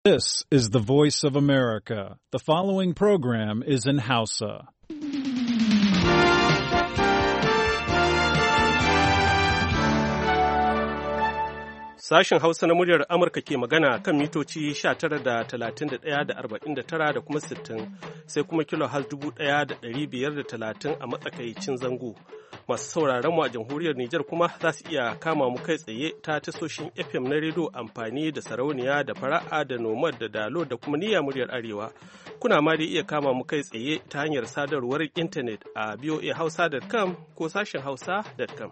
This is the voice of America. The following program is in Hausa. Sashen Hausa na muryar Amurka ke magana kan mitoci 19 da 31 da 49 da kuma 60 sai kuma kilohaz 1530 a matsakaicin zango. Masu sauraron mu a jamhuriyar Nijar kuma za su iya kama mu kai tsaye ta tasoshin FM na rediyo amfani da sarauniya da fara'a da nomad da dalo da kuma niyya muryar arewa. Kuna ma da iya kama mu kai tsaye ta hanyar sadarwar intanet a voahausa.com ko sashen hausa.com.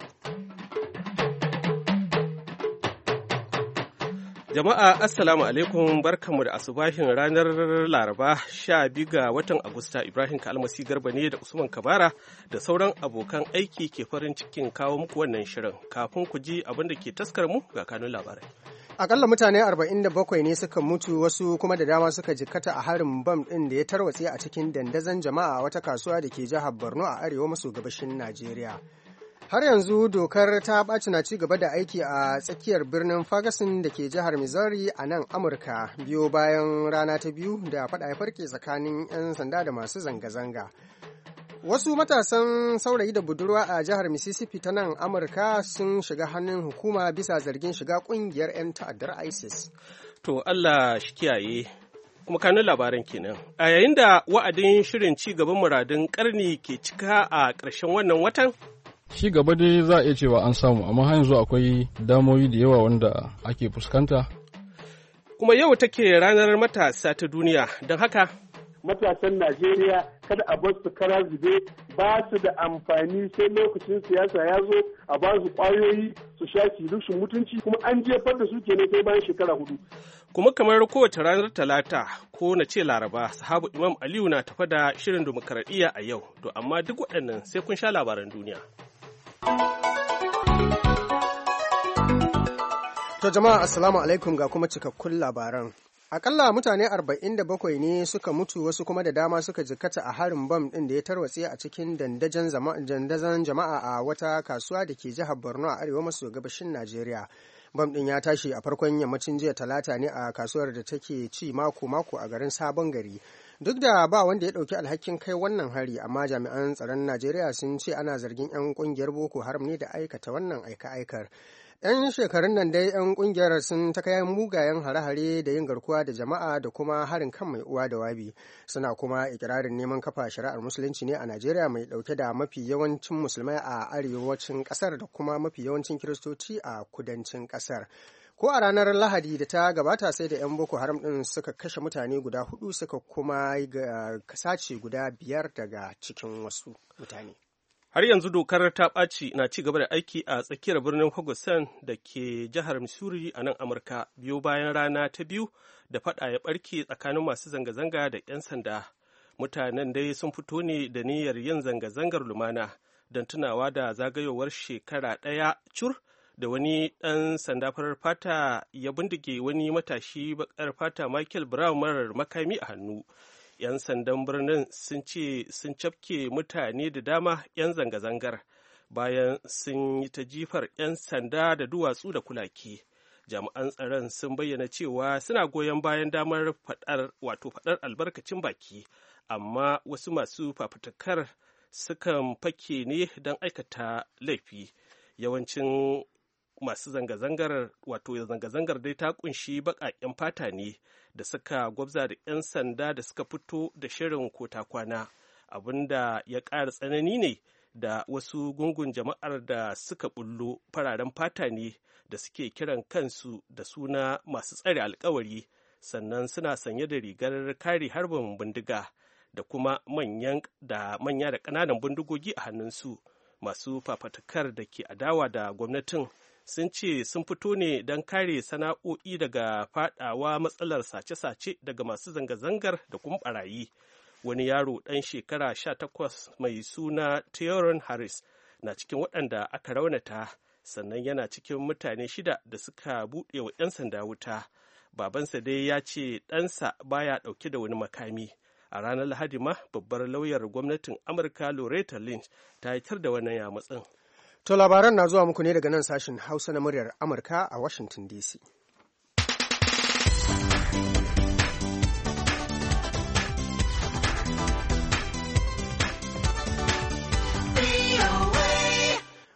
Jama'a Assalamu alaikum, barkanmu da asubahin ranar Laraba 12 ga watan Agusta. Ibrahim Kalmasi Garba ne da Usman Kabara da sauran abokan aiki ke farin cikin kawo muku wannan shirin. Kafin ku ji abin da ke taskar mu ga kanun labarai. Akalla mutane 47 ne suka mutu, wasu kuma da dama suka jikkata a harin bam ɗin da ya tarwatse a cikin dandazon jama'a a wata kasuwa da ke jihar Borno a arewa maso gabashin Najeriya. Har yanzu dokar ta ɓaci na ci gaba da aiki a tsakiyar birnin Ferguson da ke jihar Missouri a nan Amurka, biyo bayan rana ta biyu da faɗa ya farke tsakanin 'yan sanda da masu zanga-zanga. Wasu matasan saurayi da budurwa a jihar Mississippi ta nan Amurka sun shiga hannun hukuma bisa zargin shiga ƙungiyar 'yan ta'addar ISIS. To Allah shi kiyaye. Kuma kanun labaran kenan. A yayin da wa'adin shirin ci gaban muradun ƙarni ke cika a ƙarshen wannan watan, Shi gaba dai za a iya cewa an samu, amma har yanzu akwai damoyi da yawa wanda ake fuskanta. Kuma yau take ranar matasa ta duniya, don haka matasan Najeriya kada a bar su kara zube, ba su da amfani sai lokacin siyasa ya zo a ba su ƙwayoyi su sha rushin mutunci, kuma an jefar da su kenan sai bayan shekara 4. Kuma kamar kowace ranar Talata ko na ce Laraba, sahabu Imam Aliyu na tafa da shirin dimokuraɗiyya a yau, to amma duk waɗannan sai kun sha labaran duniya. To jama'a assalamu alaikum ga kuma cikakkun labaran. Akalla mutane 47 ne suka mutu, wasu kuma da dama suka jikkata a harin bam ɗin da ya tarwatse a cikin dandazon jama'a a wata kasuwa da ke jihar Borno a arewa maso gabashin Najeriya. Bam ɗin ya tashi a farkon yammacin jiya Talata ne a kasuwar da take ci mako-mako a garin Sabon Gari. Duk da ba wanda ya ɗauki alhakin kai wannan hari, amma jami'an tsaron Najeriya sun ce ana zargin 'yan ƙungiyar Boko Haram ne da aikata wannan aika-aikar. 'Yan shekarun nan dai 'yan ƙungiyar sun ta kayan mugayen hare-hare da yin garkuwa da jama'a da kuma harin kan mai uwa da wabi. Suna kuma ikirarin neman kafa shari'ar musulunci ne a Najeriya mai ɗauke da mafi yawancin musulmai a arewacin ƙasar da kuma mafi yawancin kiristoci a kudancin ƙasar. Ko a ranar Lahadi da ta gabata sai da 'yan Boko Haram ɗin suka kashe mutane guda 4 suka kuma sace guda 5 daga cikin wasu mutane. Har yanzu dokar ta ɓaci na ci gaba da aiki a tsakiyar birnin Ferguson da ke jihar Missouri a nan Amurka, biyo bayan rana ta biyu da faɗa ya ɓarke tsakanin masu zanga-zanga da 'yan sanda. Mutanen dai sun fito ne da niyyar yin zanga-zangar lumana don tunawa da zagayowar shekara ɗaya cur da wani ɗan sanda farar fata ya bindige wani matashi baƙar fata Michael Brown marar makami a hannu. 'Yan sandan birnin sun ce sun cafke mutane da dama 'yan zanga-zangar bayan sun yi ta jifar 'yan sanda da duwatsu da kulaki. Jami'an tsaron sun bayyana cewa suna goyon bayan damar faɗar albarkacin baki, amma wasu masu fafutukar sukan fake ne don aikata laifi. Yawancin masu zanga-zangar dai ta kunshi baƙaƙen fata ne da suka gwabza da 'yan sanda da suka fito da shirin kota kwana, abinda ya ƙara tsanani ne da wasu gungun jama'ar da suka bullo fararen fata ne da suke kiran kansu da suna masu tsare alkawari, sannan suna sanye da rigar kare harbin bindiga da kuma manya da ƙananan bindigogi a hannunsu. Masu fafatakar da ke adawa da gwamnatin sun ce sun fito ne don kare sana'o'i daga fadawa matsalar sace-sace daga masu zanga-zangar da kuma barayi. Wani yaro ɗan shekara 18 mai suna Theoron Harris na cikin waɗanda aka raunata, sannan yana cikin mutane 6 da suka buɗe wa 'yan sanda wuta. Babansa dai ya ce ɗansa baya ɗauke da wani makami. A ranar Lahadi ma babbar lauyar gwamnatin Amurka Loretta Lynch ta yitar da wannan yamutsin. To labaran na zuwa muku ne daga nan sashen Hausa na muryar Amurka a Washington DC.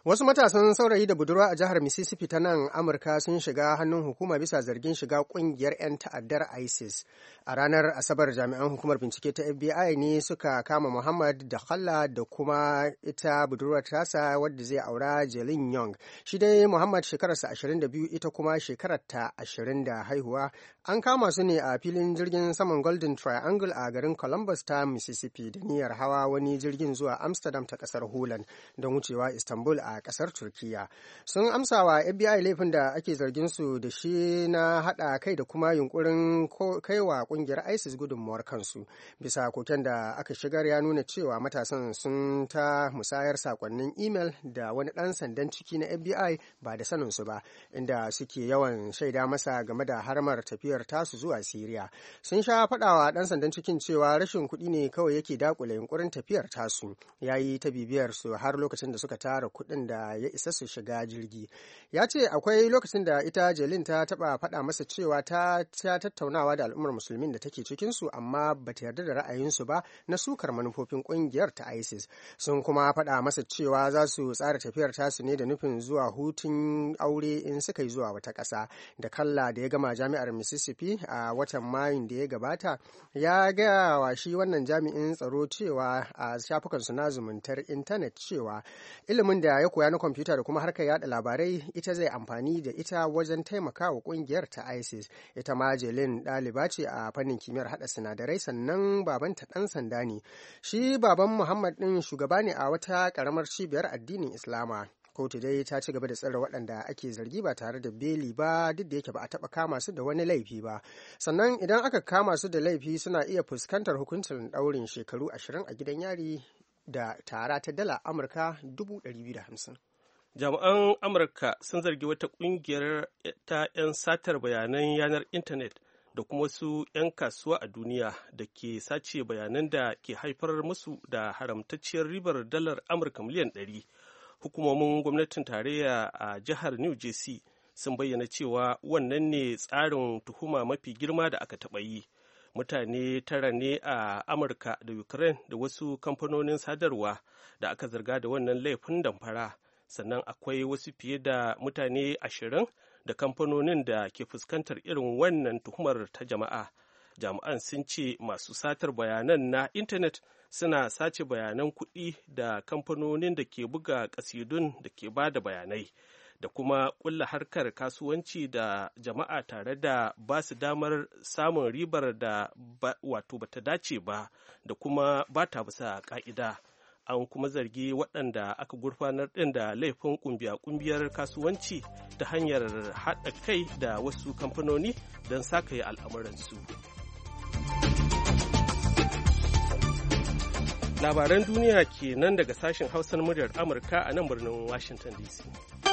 Wasu matasan saurayi da budurwa a jihar Mississippi ta nan Amurka sun shiga hannun hukuma bisa zargin shiga kungiyar 'yan ta'addar ISIS. A ranar Asabar jami'an hukumar bincike ta FBI ne suka kama Muhammad da Khalla da kuma ita budurwar tasa wadda zai aura Jelin Young. Shi dai Muhammad shekararsa 22 ita kuma shekararta 20 da haihuwa. An kama su ne a filin jirgin saman Golden Triangle a garin Columbus ta Mississippi da niyyar hawa wani jirgin zuwa Amsterdam ta kasar Holland don wucewa Istanbul a kasar Turkiya. Sun amsa wa FBI laifin da ake zargin su da shi na hada kai da kuma yunkurin kaiwa kungiyar ISIS gudunmuwar kansu. Bisa koken da aka shigar ya nuna cewa matasan sun ta musayar sakonnin email da wani dan sandan ciki na FBI ba da sanin su ba, inda suke yawan shaida masa game da harmar tafiyar tasu zuwa Syria. Sun sha fadawa dan sandan cikin cewa rashin kuɗi ne kawai yake dakule yunkurin tafiyar tasu. Yayi ta bibiyar su har lokacin da suka tara kuɗin da ya isa su shiga jirgi. Ya ce akwai lokacin da ita Jelin ta taba faɗa masa cewa ta tattaunawa da al'ummar musulmin da take cikinsu amma ba ta yarda da ra'ayinsu ba na sukar manufofin ƙungiyar ta ISIS. Sun kuma faɗa masa cewa za su tsara tafiyar tasu ne da nufin zuwa hutun aure in suka yi zuwa wata ƙasa. Da Kalla da ya gama jami'ar Mississippi a watan Mayun da ya gabata ya gaya wa shi wannan jami'in tsaro cewa a shafukansu na zumuntar intanet cewa ilimin da ya koya na kwamfuta da kuma harkar yada labarai ita zai amfani da ita wajen taimakawa kungiyar ta ISIS. Ita ma Jelin ɗaliba ce a fannin kimiyyar hada sinadarai sannan babanta ɗan sanda ne. Shi baban Muhammad ɗin shugaba ne a wata ƙaramar cibiyar addinin Islama. Kotu dai ta ci gaba da tsare waɗanda ake zargi ba tare da beli ba duk da yake ba a taɓa kama su da wani laifi ba. Sannan idan aka kama su da laifi suna iya fuskantar hukuncin ɗaurin shekaru 20 a gidan yari da tara ta dala Amurka 250,000. Jami'an Amurka sun zargi wata ƙungiyar ta 'yan satar bayanan yanar intanet da kuma wasu 'yan kasuwa a duniya da ke sace bayanan da ke haifar musu da haramtacciyar ribar dalar Amurka miliyan 100. Hukumomin gwamnatin tarayya a jihar New Jersey sun bayyana cewa wannan ne tsarin tuhuma mafi girma da aka taɓa yi. Mutane tara ne a Amurka da Ukraine da wasu kamfanonin sadarwa da aka zarga da wannan laifin damfara. Sannan akwai wasu fiye da mutane 20 da kamfanonin da ke fuskantar irin wannan tuhumar ta jama'a. Jami'an sun ce masu satar bayanan na intanet suna sace bayanan kuɗi da kamfanonin da ke buga ƙasidun da ke ba da bayanai da kuma ƙulla harkar kasuwanci da jama'a tare da ba su damar samun ribar da wato bata dace ba da kuma ba ta bisa ƙa'ida. An kuma zargi waɗanda aka gurfanar ɗin da laifin ƙungiyar kasuwanci ta hanyar haɗa kai da wasu kamfanoni don sakaye al'amuransu. Labaran duniya kenan daga sashen Hausar muryar Amurka a nan birnin Washington DC.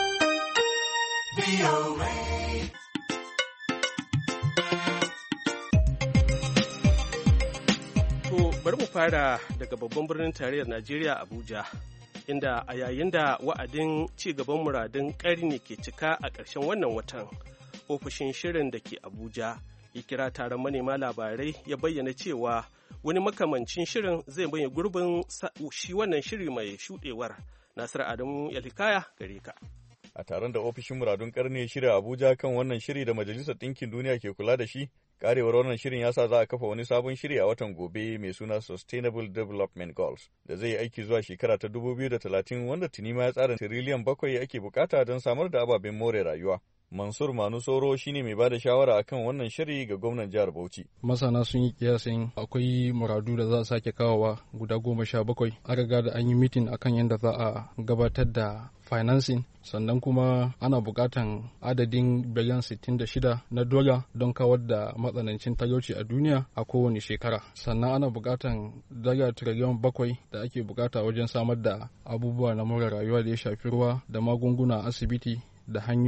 Bari mu fara daga babban birnin tarayyar Najeriya Abuja, inda a yayin da wa'adin ci gaban muradun ƙarni ke cika a ƙarshen wannan watan, ofishin shirin da ke Abuja ya kira taron manema labarai ya bayyana cewa wani makamancin shirin zai bayyana gurbin shi wannan shiri mai shuɗewar. Nasiru Adamu Yalhikaya gare ka. A taron da ofishin muradun ƙarni ya shirya Abuja kan wannan shiri da Majalisar Ɗinkin Duniya ke kula da shi, karewar wannan shirin ya sa za a kafa wani sabon shiri a watan gobe mai suna Sustainable Development Goals da zai yi aiki zuwa shekara ta 2030 wanda tuni ma ya tsara tiriliyan 7 ake bukata don samar da ababen more rayuwa. Mansur Manu Soro shine mai bada shawara akan wannan shiri ga gwamnan jihar Bauchi. Masana sun yi kiyasin akwai muradu da za a sake kawowa guda 17. An riga da an yi mitin akan yadda za a gabatar da financing, sannan kuma ana bukatan adadin biliyan 66 na dola don kawar da matsanancin talauci a duniya a kowane shekara. Sannan ana bukatan dala tiriliyan 7 da ake bukata wajen samar da abubuwa na more rayuwa da ya shafi ruwa da magunguna a asibiti da hanyoyi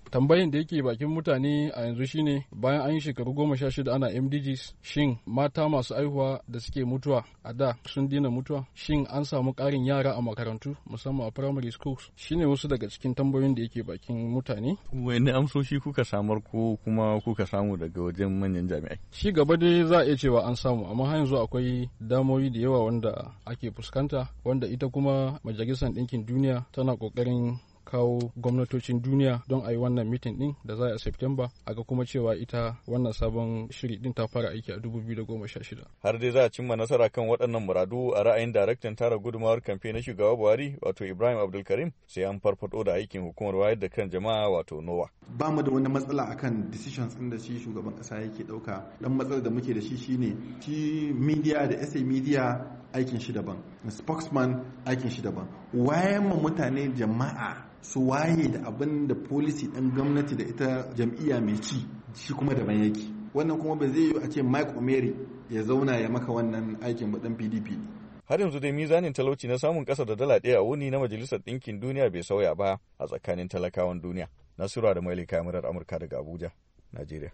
Tambayin da yake bakin mutane a yanzu shine bayan an yi shekaru 16 ana MDGs, shin mata masu aihuwa da suke mutuwa a da sun dina mutuwa? Shin an samu ƙarin yara a makarantu musamman a primary schools? Shine wasu daga cikin tambayoyin da yake bakin mutane. Wani amsoshi kuka samar ko kuma kuka samu daga wajen manyan jami'ai? Shi gaba dai za a iya cewa an samu, amma har yanzu akwai damoyi da yawa wanda ake fuskanta, wanda ita kuma Majalisar Ɗinkin Duniya tana ƙoƙarin kawo gwamnatocin duniya don a yi wannan mitin din da za a September, aga kuma cewa ita wannan sabon shiri din ta fara aiki a 2016. Har dai za a cimma nasara kan waɗannan muradu a ra'ayin daraktan tara gudumawar kamfe na shugaba Buhari wato Ibrahim Abdulkarim, sai an farfado da aikin hukumar wayar da kan jama'a wato NOWA. Ba mu da wani matsala akan decisions ɗin da shi shugaban ƙasa yake ɗauka. Dan matsalar da muke da shi shine shi media da SA media aikin shi daban, spokesman aikin shi daban. Wayan mu mutane jama'a su waye da abin da policy ɗin gwamnati da ita jam'iyya mai ci shi kuma daban yake. Wannan kuma ba zai yi a ce Mike Omeri ya zauna ya maka wannan aikin ba ɗan PDP. Har yanzu dai mizanin talauci na samun ƙasa da dala ɗaya a wuni na Majalisar Ɗinkin Duniya bai sauya ba a tsakanin talakawan duniya. Nasura da Maili Kamarar Amurka daga Abuja, Najeriya.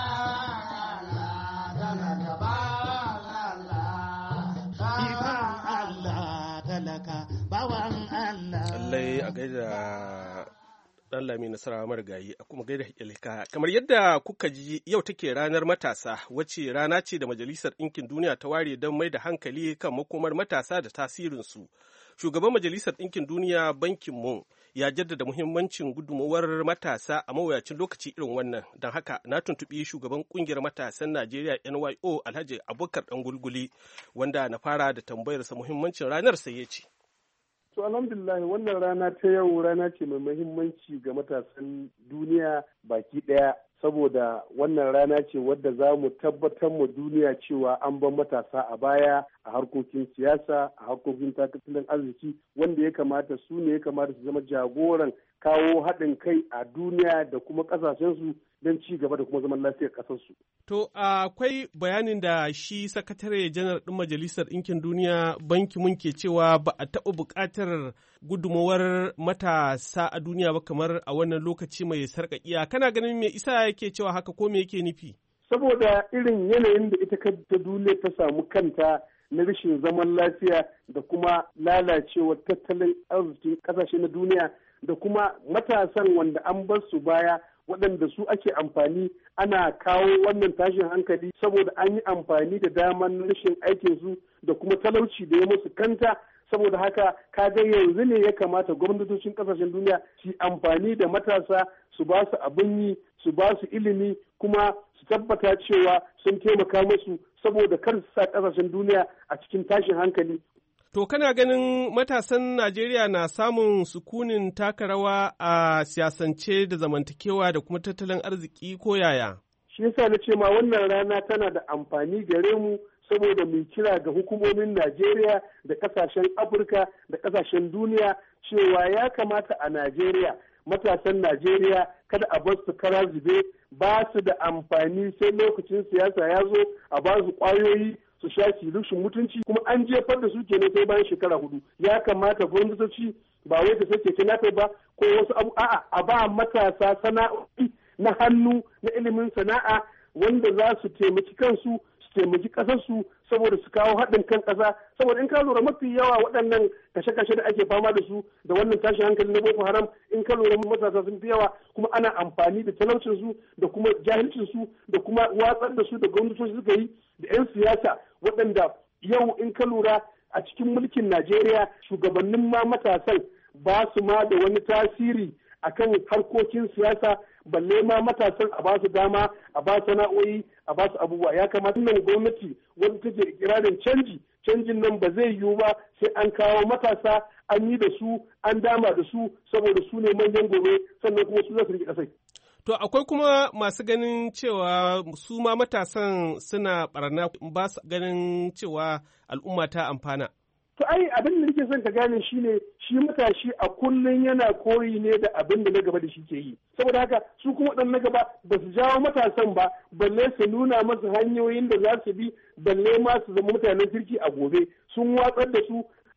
Lallai a gaida ɗan Lami Nasara marigayi a kuma gaida Hilka. Kamar yadda kuka ji yau take ranar matasa, wacce rana ce da Majalisar Ɗinkin Duniya ta ware don mai da hankali kan makomar matasa da tasirinsu. Shugaban Majalisar Ɗinkin Duniya Ban Ki-moon ya jaddada muhimmancin gudunmawar matasa a mawuyacin lokaci irin wannan. Don haka na tuntuɓi shugaban ƙungiyar matasan Najeriya NYO Alhaji Abubakar Ɗangulguli, wanda na fara da tambayarsa muhimmancin ranar sai ya ce. To alhamdulillah wannan rana ta yau rana ce mai muhimmanci ga matasan duniya baki ɗaya, saboda wannan rana ce wadda za mu tabbatar mu duniya cewa an ban matasa a baya a harkokin siyasa, a harkokin tattalin arziki, wanda ya kamata su ne ya kamata su zama jagoran kawo haɗin kai a duniya da kuma ƙasashensu don ci gaba da kuma zaman lafiyar ƙasarsu. To akwai bayanin da shi sakatare janar ɗin Majalisar Ɗinkin Duniya Ban Ki-moon ke cewa ba a taɓa buƙatar gudunmawar matasa a duniya ba kamar a wannan lokaci mai sarƙaƙiya. Kana ganin me isa yake cewa haka ko me yake nufi? Saboda irin yanayin da ita kanta duniya ta samu kanta na rashin zaman lafiya da kuma lalacewar tattalin arzikin ƙasashe na duniya da kuma matasan wanda an bar su baya waɗanda su ake amfani ana kawo wannan tashin hankali saboda an yi amfani da daman rashin aikinsu da kuma talauci da ya musu kanta. Saboda haka kaga yanzu ne ya kamata gwamnatocin kasashen duniya su amfani da matasa su ba su abin yi, su ba su ilimi, kuma su tabbata cewa sun taimaka musu saboda kar su sa kasashen duniya a cikin tashin hankali. To kana ganin matasan Najeriya na samun sukunin taka rawa a siyasance da zamantakewa da kuma tattalin arziki ko yaya? Shi yasa na ce ma wannan rana tana da amfani gare mu saboda mu kira ga hukumomin Najeriya da kasashen Afirka da kasashen duniya cewa ya kamata a Najeriya matasan Najeriya kada a bar su kara zube, ba su da amfani sai lokacin siyasa ya zo a ba su ƙwayoyi su sha rushin mutunci, kuma an jefar da su kenan sai bayan shekara 4. Ya kamata gwamnatoci ba wai da sake kinafe ba ko wasu abu, a'a a ba matasa sana'o'i na hannu na ilimin sana'a wanda za su taimaki kansu, su taimaki ƙasarsu saboda su kawo haɗin kan ƙasa. Saboda in ka lura mafi yawa waɗannan kashe-kashe da ake fama da su da wannan tashin hankali na Boko Haram, in ka lura matasa sun fi yawa, kuma ana amfani da talaucinsu da kuma jahilcinsu da kuma watsar da su da gwamnatoci suka yi da 'yan siyasa waɗanda yau in ka lura a cikin mulkin Najeriya shugabannin ma matasan ba su ma da wani tasiri akan harkokin siyasa, balle ma matasan a ba su dama, a ba sana'o'i, a ba su abubuwa. Ya kamata nan gwamnati wanda take ikirarin canjin nan ba zai yiwu ba sai an kawo matasa, an yi da su, an dama da su, saboda su ne manyan gobe, sannan kuma su za su rike kasai. To akwai kuma masu ganin cewa su ma matasan suna barna, ba su ganin cewa al'umma ta amfana. To ai abin da nake son ka gane shine shi matashi a kullum yana koyi ne da abin da na gaba da shi ke yi. Saboda haka su kuma waɗannan na gaba ba su jawo matasan ba, balle su nuna masu hanyoyin da za su bi, balle ma su zama mutanen kirki a gobe. Sun watsar da su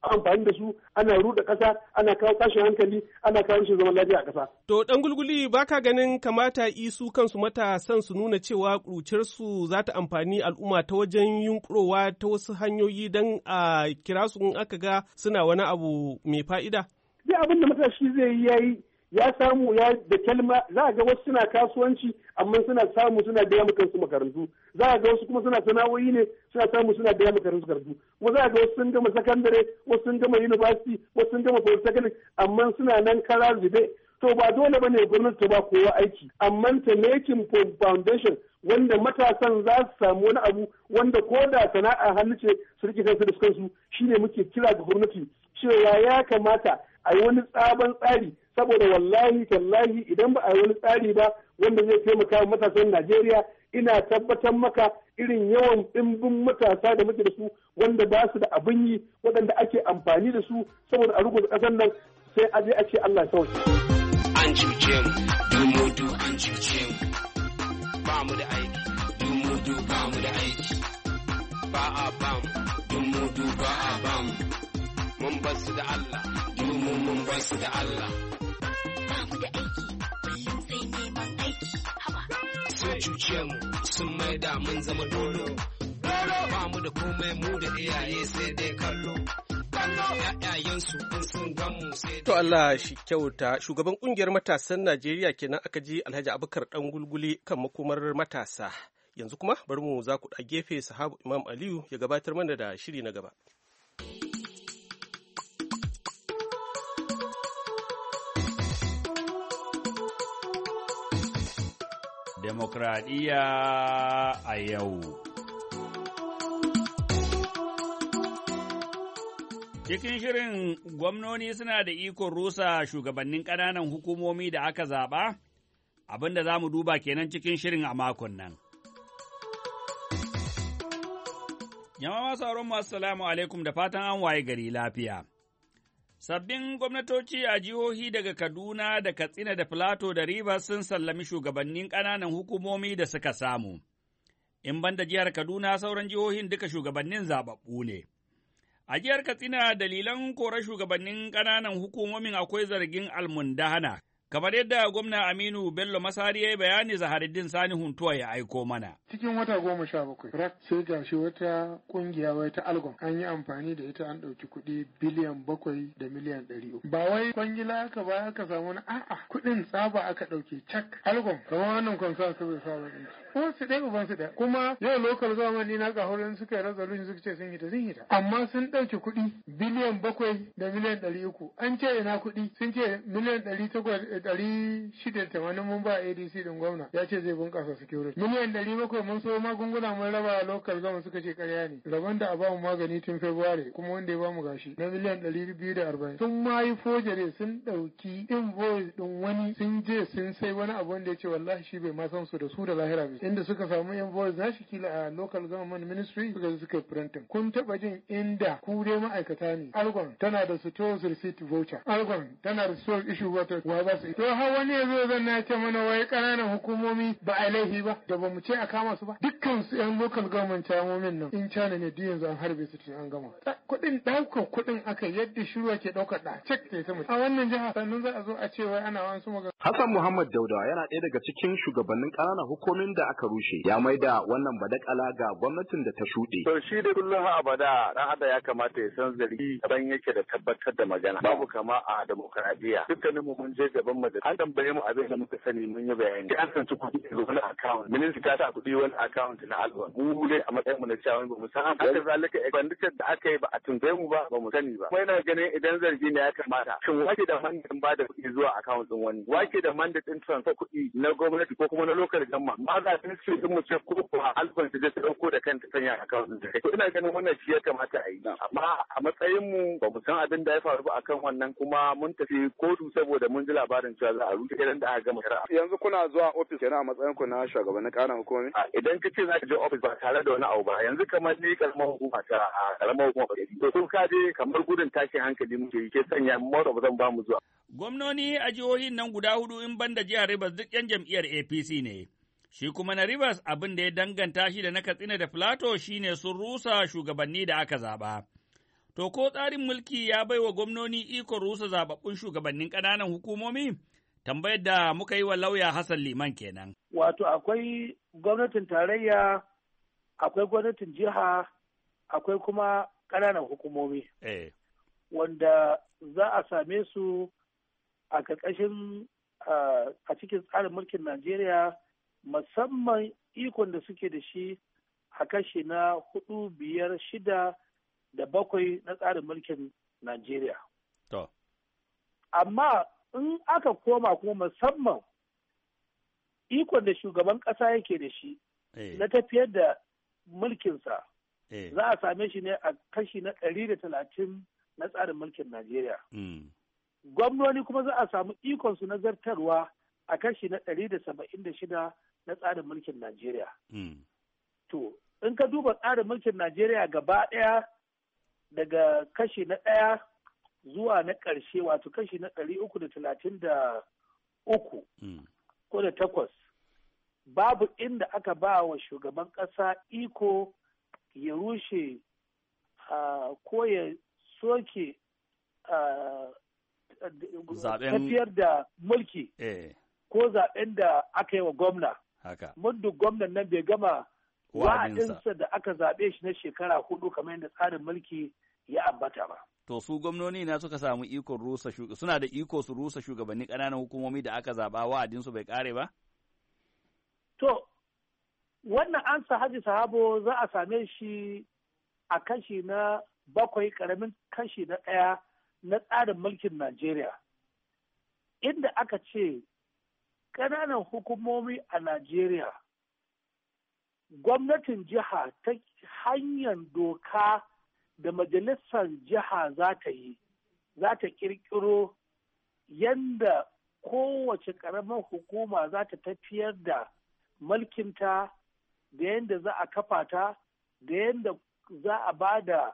amfani da su ana ruɗa ƙasa, ana kawo tashin hankali, ana kawo rashin zaman lafiya a ƙasa. To ɗan gulguli baka ganin kamata isu kansu matasan su nuna cewa ƙuruciyarsu za ta amfani al'umma ta wajen yunƙurowa ta wasu hanyoyi don a kira su in aka ga suna wani abu mai fa'ida? Duk abin da matashi zai yi yayi ya samu ya da kalma za a ga wasu suna kasuwanci amma suna samu suna biya kansu makarantu, za a ga wasu kuma suna sana'o'i ne suna samu suna biya makarantu kuma za a ga wasu sun gama sakandare, wasu sun gama university, wasu sun gama polytechnic amma suna nan kara zube. To ba dole bane gwamnati ta ba kowa aiki, amma ta making foundation wanda matasan za su samu wani abu wanda ko da sana'a hannu ce su rike kansu da kansu, shine muke kira ga gwamnati cewa ya kamata a yi wani sabon tsari, saboda wallahi tallahi idan ba a yi wani tsari ba wanda zai taimaka wa matasan Najeriya, ina tabbatar maka irin yawan ɗimbin matasa da muke da su wanda ba su da abin yi, waɗanda ake amfani da su saboda a ruguza ƙasar nan, sai a je a ce Allah sauki. An cuce mu, dumudu an cuce mu, ba mu da aiki, dumudu ba mu da aiki, ba a ba mu, dumudu ba a ba mu, mun bar su da Allah, mun bar su da Allah. Ba mu da aiki, kullum sai neman aiki, haba. Sun cuce mu, sun maida mun zama dolo, ba mu da komai mu da iyaye sai dai kallo. To Allah shi kyauta, shugaban kungiyar matasan Najeriya kenan aka ji Alhaji Abubakar Dan Gulguli kan makomar matasa. Yanzu kuma bari mu za ku gefe sahabu Imam Aliyu ya gabatar mana da shiri na gaba. Demokradiyya a yau. Cikin shirin gwamnoni suna da ikon rusa shugabannin ƙananan hukumomi da aka zaɓa, abin da za mu duba kenan cikin shirin a makon nan. Jama'a sauran masu salamu alaikum da fatan an waye gari lafiya. Sabbin gwamnatoci a jihohi daga Kaduna da Katsina da Filato da Rivers sun sallami shugabannin ƙananan hukumomi da suka samu. In banda jihar Kaduna sauran jihohin duka shugabannin zaɓaɓɓu ne. A jihar Katsina dalilan korar shugabannin ƙananan hukumomin akwai zargin almundahana, kamar yadda gwamna Aminu Bello Masari ya yi bayani Zaharuddin Sani Huntuwa ya aiko mana. Cikin wata 17, sai gashi wata kungiya wai ta Algon an yi amfani da ita an ɗauki kuɗi biliyan 7 da miliyan 300. Ba wai kwangila aka ba aka samu wani a'a kuɗin tsaba aka ɗauke cak. Algon kamar wannan kwansa su bai saba ɗin. Ko su ɗaya uban su ɗaya. Kuma yau lokal zamani na gahorin suka yi resolution suka ce sun hita. Amma sun ɗauki kuɗi biliyan 7 da miliyan 300. An ce ina kuɗi sun ce miliyan 680 mun ba ADC din gwamna ya ce zai bunƙasa security. Miliyan 700 mun so magunguna mun raba local government suka ce ƙarya ne. Rabon da a ba mu magani tun February kuma wanda ya ba mu gashi na miliyan 240. Sun ma yi forgery sun ɗauki invoice din wani sun je sun sai wani abu wanda ya ce wallahi shi bai ma san su da su da lahira bai. Inda suka samu invoice na shi kila a local government ministry suka printing. Kun taɓa jin inda ku dai ma'aikata ne. Algon tana da stores receipt voucher. Algon tana da stores issue voucher. Wa ba su. To har wani ya zo zan na ce mana wai ƙananan hukumomi ba a laifi ba da ba mu ce a kama su ba. Dukkan su 'yan local government chairmomin nan in China ne duk yanzu an harbe su an gama. Kuɗin ɗaukar kuɗin aka yadda shiruwa ke ɗaukar ɗa cek ta sama. A wannan jiha sannan za a zo a ce wai ana wasu magana. Hassan Muhammad Dauda yana ɗaya daga cikin shugabannin ƙananan hukumomin da aka rushe. Ya maida wannan badakala ga gwamnatin da ta shuɗe. To shi da kullum abada ɗan adam ya kamata ya san zargi daban yake da tabbatar da magana. Babu kama a demokradiyya. Dukkaninmu mun je gaban majalisa. An tambaye mu abin da muka sani mun yi bayani. An sanci kuɗi daga wani account. Minista ta sa kuɗi wani account na Alwan. Mu dai a matsayin mu na cewa ba mu san haka zalika expenditure da aka yi ba a tunbaye mu ba mu sani ba. Kuma ina ganin idan zargi ne ya kamata. Shin wake da mandatin ba da kuɗi zuwa account din wani? Wake da mandatin transfer kuɗi na gwamnati ko kuma na local government? Ma za su ce din mu ce ko kuwa Alwan ta je ta dauko da kanta sanya account din. To ina ganin wannan shi ya kamata a yi. Amma a matsayin mu ba mu san abin da ya faru ba akan wannan kuma mun tafi kotu saboda mun ji labarin cewa za a rushe idan da aka gama shari'a. Yanzu kuna zuwa ofis kenan a matsayin ku na shugabannin ƙananan hukumomi? Idan ka ce za ka je ofis ba tare da wani abu ba yanzu kamar ni karamar hukuma ta karamar hukuma ba to sun ka je kamar gudun tashin hankali muke yi ke sanya mota ba zan ba mu zuwa. Gwamnoni a jihohin nan guda 4 in banda jihar Rivers duk 'yan jam'iyyar APC ne. Shi kuma na Rivers abin da ya danganta shi da na Katsina da Filato shine sun rusa shugabanni da aka zaɓa. To, ko tsarin mulki ya bai wa gwamnoni ikon rusa zababbun shugabannin ƙananan hukumomi? Tambayar da muka yi wa lauya Hassan Liman kenan. Wato akwai gwamnatin tarayya, akwai gwamnatin jiha, akwai kuma ƙananan hukumomi. Wanda za a same su a ƙarƙashin a cikin tsarin mulkin Najeriya, musamman ikon da suke da shi a kashi na 4, 5, 6 da 7 na tsarin mulkin Najeriya. Amma in aka koma kuma musamman ikon da shugaban ƙasa yake da shi na tafiyar da mulkinsa, za a same shi ne a kashi na 130 na tsarin mulkin Najeriya. Gwamnoni kuma za a samu ikonsu na zartarwa a kashi na 176 na tsarin mulkin Najeriya. To, in ka duba tsarin mulkin Najeriya gaba ɗaya daga kashi na 1 zuwa na ƙarshe, wato kashi na 333 ko da 8, babu inda aka ba wa shugaban ƙasa iko ya rushe ko ya soke tafiyar da mulki ko zaben da aka yi wa gwamna. Muddin gwamnan nan bai gama wa'adinsa da aka zaɓe shi na shekara 4 kamar yadda tsarin mulki ya ambata ba. To su gwamnoni na suka samu ikon rusa suna da iko su rusa shugabannin ƙananan hukumomi da aka zaɓa wa'adinsu bai ƙare ba? To, wannan ansa Haji Sahabo za a same shi a kashi na 7 ƙaramin kashi na 1 na tsarin mulkin Najeriya, inda aka ce ƙananan hukumomi a Najeriya, gwamnatin jiha ta hanyar doka da majalisar jiha za ta yi, za ta ƙirƙiro yadda kowace ƙaramar hukuma za ta tafiyar da mulkinta, da yadda za a kafa ta, da yadda za a ba da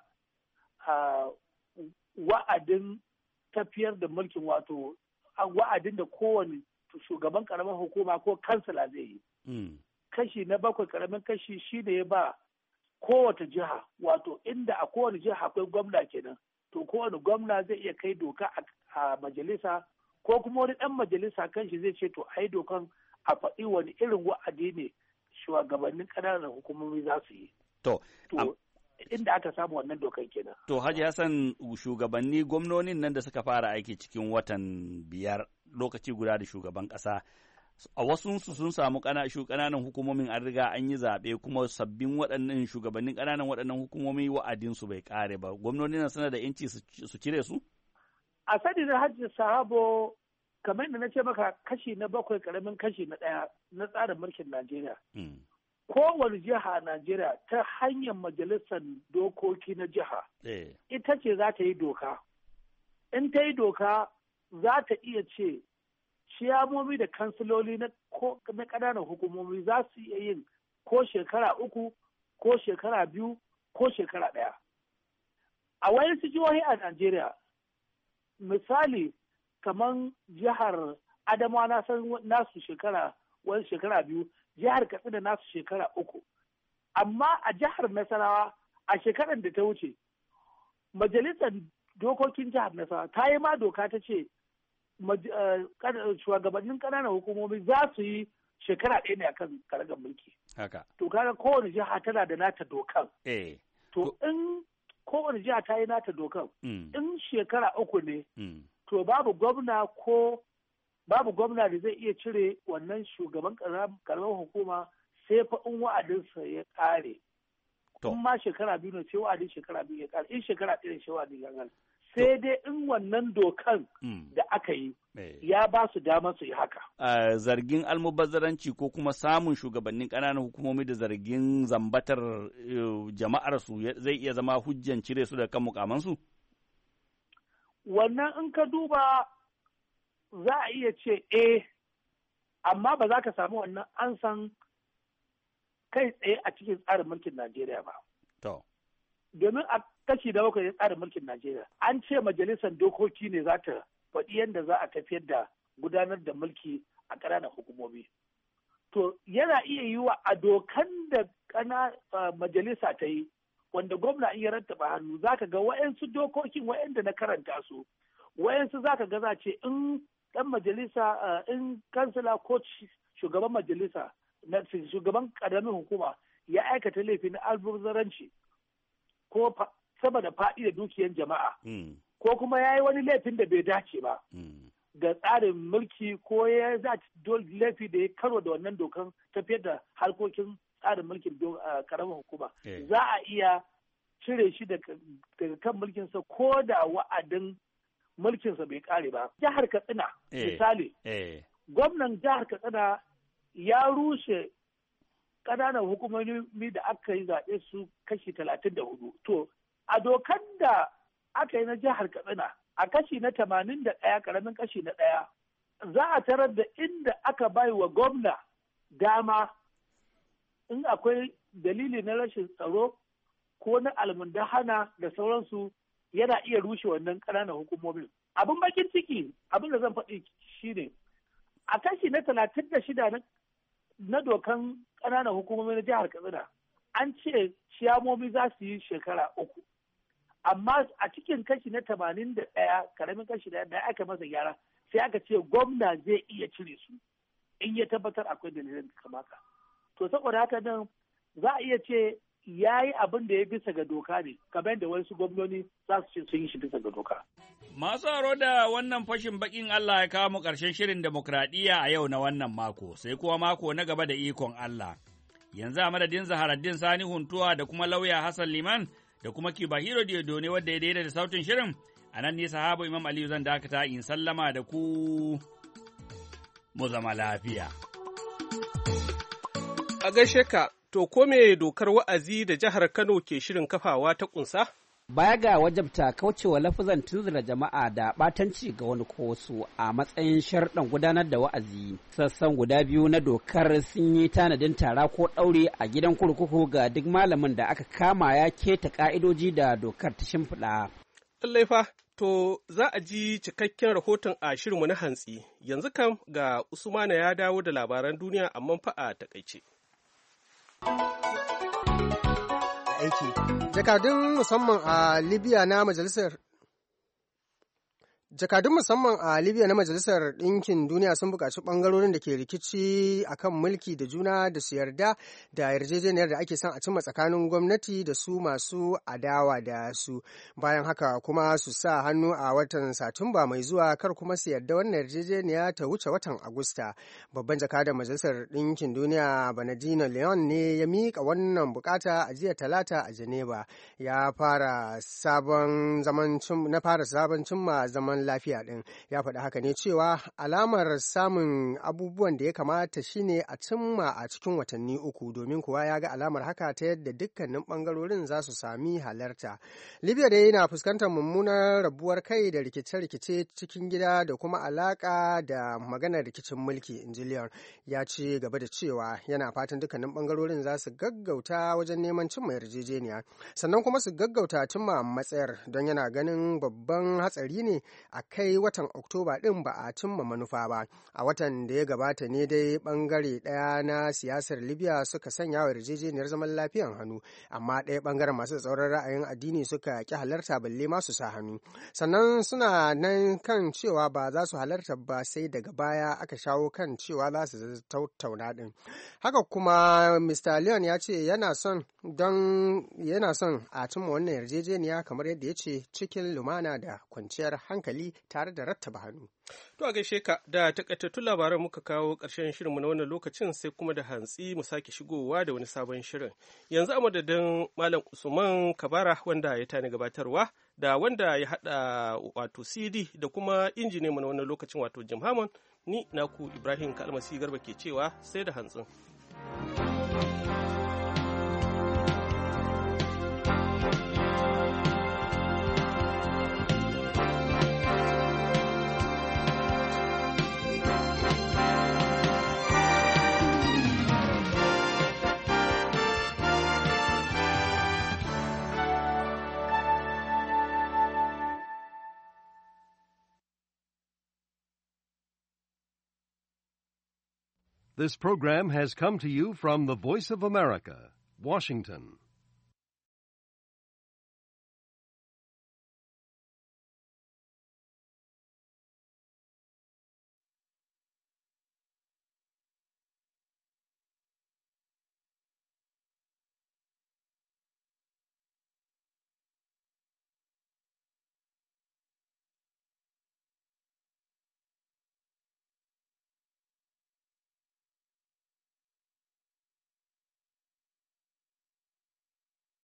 wa'adin tafiyar da mulkin, wato wa'adin da kowane shugaban ƙaramar hukuma ko kansila zai yi. Kashi na 7 ƙaramin kashi shi ne ya ba kowace jiha, wato inda a kowane jiha akwai gwamna kenan, to kowane gwamna zai iya kai doka a majalisa, ko kuma wani ɗan majalisa kanshi zai ce to ai dokan a faɗi wani irin wa'adi ne shugabannin ƙananan hukumomi za su yi. To, inda aka samu wannan dokan kenan. To, Haji Hassan, shugabanni gwamnonin nan da suka fara aiki cikin watan 5 lokaci guda da shugaban ƙasa, a wasunsu sun samu ƙananan hukumomin an riga an yi zaɓe, kuma sabbin waɗannan shugabannin ƙananan waɗannan hukumomi wa'adinsu bai ƙare ba. Gwamnonin nan suna da ‘yanci su cire su? A sani na Hajji Sahabo, kamar da na ce maka kashi na 7 ƙaramin kashi na 1 na tsarin mulkin Najeriya. Kowane jiha a Najeriya ta hanyar majalisar dokoki na jiha, ita ce za ta yi doka. In ta yi doka, za ta iya ce ciyamomi da kansiloli na ƙananan hukumomi za su iya yin ko shekara 3, ko shekara 2, ko shekara 1. A wayansu jihohi a Najeriya, misali kamar jihar Adamawa na san nasu shekara 2, jihar Katsina nasu shekara 3. Amma a jihar Nasarawa a shekarar da ta wuce, majalisar dokokin jihar Nasarawa ta yi ma doka ta ce shugabannin ƙananan hukumomi za su yi shekara 1 ne akan karagar mulki. To kaga kowane jiha tana da nata dokan. To in kowane jiha ta yi nata dokan, in shekara 3 ne, to babu gwamna da zai iya cire wannan shugaban karamar hukuma sai fa in wa'adinsa ya ƙare. In ma shekara 2 ne sai wa'adin shekara 2 ya ƙare, in shekara 1 ne sai wa'adin ya ƙare. Sai dai in wannan dokan da aka yi ya ba su damar su yi haka. Zargin almubazzaranci ko kuma samun shugabannin ƙananan hukumomi da zargin zambatar jama'ar su zai iya zama hujjan cire su da kan mukamansu? Wannan in ka duba za a iya ce amma ba za ka samu wannan an san kai tsaye a cikin tsarin mulkin Najeriya ba. Domin a kashi da 7 tsarin mulkin Najeriya an ce majalisar dokoki ne za ta faɗi yadda za a tafiyar da gudanar da mulki a ƙananan hukumomi. To yana iya yiwa a dokan da majalisa ta yi wanda gwamna in ya rattaba hannu za ka ga wa'yansu dokokin wa'yanda na karanta su, wa'yansu za ka ga za ce in ɗan majalisa in kansila ko shugaban majalisa na shugaban ƙaramin hukuma ya aikata laifi na albuzaranci ko sama da faɗi da dukiyan jama'a ko kuma ya yi wani laifin da bai dace ba ga tsarin mulki ko ya za laifi da ya karo da wannan dokan tafiyar da harkokin tsarin mulkin karamin hukuma za a iya cire shi daga kan mulkinsa ko da wa'adin mulkinsa bai kare ba. Jihar Katsina misali gwamnan jihar Katsina ya rushe ƙananan hukumomi da aka yi zaɓe su kashi 34. To a dokan da aka yi na jihar Katsina a kashi na 81 ƙaramin kashi na 1 za a tarar da inda aka bai wa gwamna dama in akwai dalili na rashin tsaro ko na almundahana da sauransu yana iya rushe wannan ƙananan hukumomin. Abin bakin ciki abin da zan faɗi shine a kashi na 36 na dokan ƙananan hukumomi na jihar Katsina an ce ciyamomi za su yi shekara 3. Amma a cikin kashi na 81 karamin kashi da aka masa gyara sai aka ce gwamna zai iya cire su in ya tabbatar akwai dalilin kamaka. To saboda haka nan za a iya ce ya yi abin da ya bisa ga doka ne, kamar da wasu gwamnoni za su ce sun yi shi bisa ga doka. Masu aro da wannan fashin bakin Allah ya kawo mu ƙarshen shirin demokradiyya a yau na wannan mako, sai kuma mako na gaba da ikon Allah. Yanzu a madadin Zaharaddin Sani Huntuwa da kuma lauya Hassan Liman da kuma Kibahiro Diodo ne wadda ya daidai da sautin shirin, a nan ne sahabo Imam Aliyu zan dakata in sallama da ku mu zama lafiya. A gaishe ka, to ko me dokar wa'azi da jihar Kano ke shirin kafawa ta kunsa? Baya ga wajabta kaucewa lafazan tunzura jama'a da ɓatanci ga wani ko wasu a matsayin sharɗan gudanar da wa'azi, sassan guda biyu na dokar sun yi tanadin tara ko ɗaure a gidan kurkuku ga duk malamin da aka kama ya keta ƙa'idoji da dokar ta shimfiɗa. Lallai fa, to za a ji cikakken rahoton a shirinmu na hantsi. Yanzu kam ga Usmana ya dawo da labaran duniya amma fa a takaice. Aiki. Jakadun musamman a Libya na Majalisar Ɗinkin Duniya sun buƙaci ɓangarorin da ke rikici a kan mulki da juna da su yarda da yarjejeniyar da ake son a cimma tsakanin gwamnati da su masu adawa da su. Bayan haka kuma su sa hannu a watan Satumba mai zuwa, kar kuma su yarda wannan yarjejeniya ta wuce watan Agusta. Babban jakadan Majalisar Ɗinkin Duniya Bernardino Leon ne ya miƙa wannan buƙata a jiya Talata a Geneva. Ya fara sabon cimma zaman lafiya din. Ya faɗi haka ne cewa alamar samun abubuwan da ya kamata shine a cimma a cikin watanni 3, domin kuwa ya ga alamar haka ta yadda dukkanin bangarorin za su sami halarta. Libya dai na fuskantar mummunar rabuwar kai da rikice-rikice cikin gida da kuma alaka da maganar rikicin mulki. Injiliyar ya ci gaba da cewa yana fatan dukkanin bangarorin za su gaggauta wajen neman cimma yarjejeniya, sannan kuma su gaggauta cimma matsayar, don yana ganin babban hatsari ne a kai watan Oktoba ɗin ba a cimma manufa ba. A watan da ya gabata ne dai ɓangare ɗaya na siyasar Libya suka sanya wa yarjejeniyar zaman lafiyan hannu, amma ɗaya ɓangaren masu tsauran ra'ayin addini suka ƙi halarta balle ma su sa hannu. Sannan suna nan kan cewa ba za su halarta ba sai daga baya aka shawo kan cewa za su tattauna ɗin. Haka kuma Mr. Leon ya ce yana son a cimma wannan yarjejeniya kamar yadda ya ce cikin lumana da kwanciyar hankali tare da rattaba hannu. To a gaishe ka, da takaitattun labaran muka kawo ƙarshen shirinmu na wannan lokacin, sai kuma da hantsi mu sake shigowa da wani sabon shirin. Yanzu a madadin Malam Usman Kabara wanda ya tani gabatarwa da wanda ya haɗa wato CD da kuma injiniyanmu na wannan lokacin wato Jim Hammond, ni naku Ibrahim Kalmasi Garba ke cewa sai da hantsin. This program has come to you from the Voice of America, Washington.